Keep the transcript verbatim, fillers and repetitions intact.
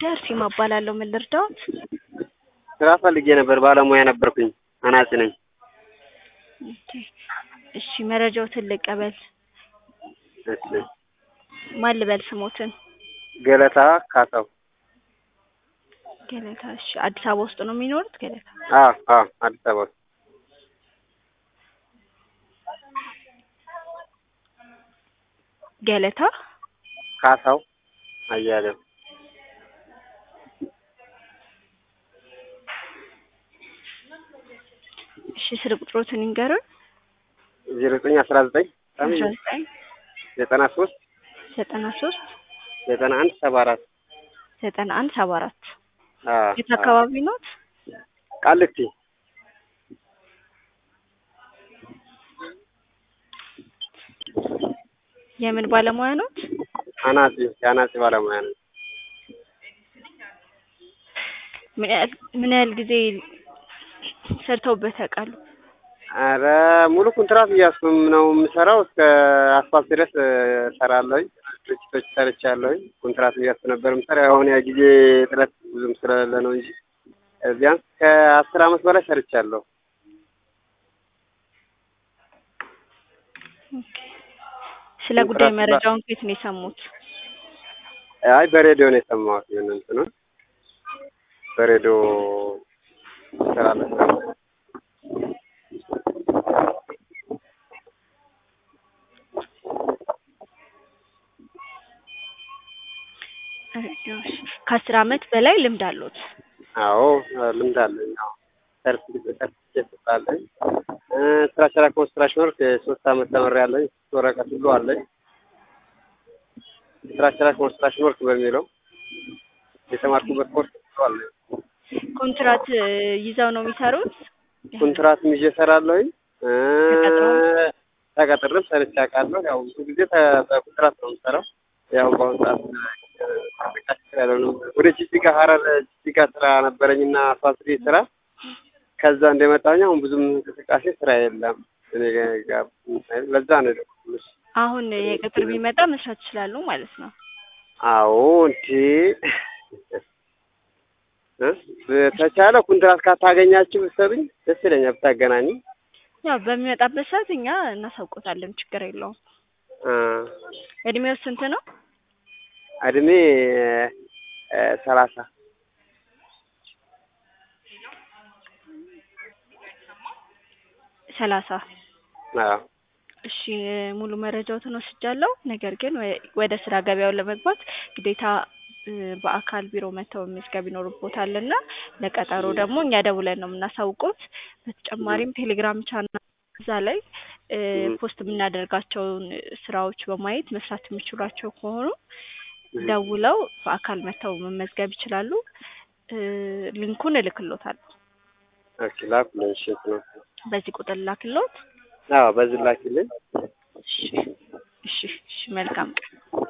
አርሴማ እባላለሁ። ምን ልርዳዎት? ስራ ፈልጌ ነበር። ባለሙያ ነበርኩኝ። አናጺ ነኝ። ኦኬ እሺ፣ መረጃዎትን ልቀበል። እሺ። ማን ልበል ስሞትን? ገለታ ካሳው። ገለታ። እሺ፣ አዲስ አበባ ውስጥ ነው የሚኖሩት? ገለታ። አዎ አዎ፣ አዲስ አበባ ውስጥ። ገለታ ካሳው አያሌው። እሺ፣ ስልክ ቁጥሮትን ይንገሩን። ዜሮ ዘጠኝ አስራ ዘጠኝ አስራ ዘጠኝ ዘጠና ሶስት ዘጠና ሶስት ዘጠና አንድ ሰባ አራት ዘጠና አንድ ሰባ አራት አዎ። የት አካባቢ ኖት? ቃልቲ። የምን ባለሙያ ኖት? አናጺ የአናጺ ባለሙያ ነኝ። ምን ያህል ምን ያህል ጊዜ ሰርተውበት ያውቃሉ? አረ ሙሉ ኮንትራት እያስኩም ነው የምሰራው። እስከ አስፋልት ድረስ እሰራለሁኝ። ድርጅቶች ሰርቻለሁኝ። ኮንትራት እያስኩ ነበር የምሰራው። አሁን ያ ጊዜ ጥረት ብዙም ስለሌለ ነው እንጂ ቢያንስ ከአስር አመት በላይ ሰርቻለሁ። ኦኬ። ስለ ጉዳይ መረጃውን ከየት ነው የሰሙት? አይ በሬዲዮ ነው የሰማሁት። ምን እንትን ነው በሬዲዮ ሰራለሁ። ከአስር አመት በላይ ልምድ አለዎት? አዎ ልምድ አለኝ። አዎ ሰርቲፊኬት ሰርቲፊኬት አለኝ። ስራ ስራ ኮንስትራክሽን ወርክ ሶስት አመት ተመሪያለኝ። ወረቀት ሁሉ አለኝ። ስራ ስራ ኮንስትራክሽን ወርክ በሚለው የተማርኩበት ኮርስ አለ። ኮንትራት ይዘው ነው የሚሰሩት? ኮንትራት ይዤ እሰራለሁኝ። ተቀጥሬም ሰርቼ አውቃለሁ። ያው ብዙ ጊዜ በኮንትራት ነው የምሰራው። ያው በአሁኑ ሰዓት ወደ ጂጂጋ ሀረር ጂጂጋ ስራ ነበረኝና ፋሲሊ ስራ ከዛ እንደመጣሁኝ አሁን ብዙም እንቅስቃሴ ስራ የለም። እኔ ጋር ለዛ ነው ደግሞ አሁን የቅጥር ቢመጣ መስራት ይችላሉ ማለት ነው? አዎ እንዴ በተቻለ ኮንትራት ካታገኛችሁ ብትሰሩኝ ደስ ይለኛል። ብታገናኙ ያው በሚመጣበት ሰዓት እኛ እናሳውቆታለን። ችግር የለውም። እድሜው ስንት ነው? እድሜ ሰላሳ ሰላሳ አዎ። እሺ ሙሉ መረጃዎትን ወስጃለሁ። ነገር ግን ወደ ስራ ገበያው ለመግባት ግዴታ በአካል ቢሮ መተው መዝገብ ይኖርቦታልና ለቀጠሮ ደግሞ እኛ ደውለን ነው የምናሳውቁት። በተጨማሪም ቴሌግራም ቻናል እዛ ላይ ፖስት የምናደርጋቸውን ስራዎች በማየት መስራት የሚችሏቸው ከሆኑ ደውለው በአካል መተው መመዝገብ ይችላሉ። ሊንኩን እልክልዎታለሁ። ኦኬ ላኩልኝ። እሺ ነው በዚህ ቁጥር ላክልዎት? አዎ በዚህ ላኪልኝ። እሺ እሺ እሺ መልካም ቀን።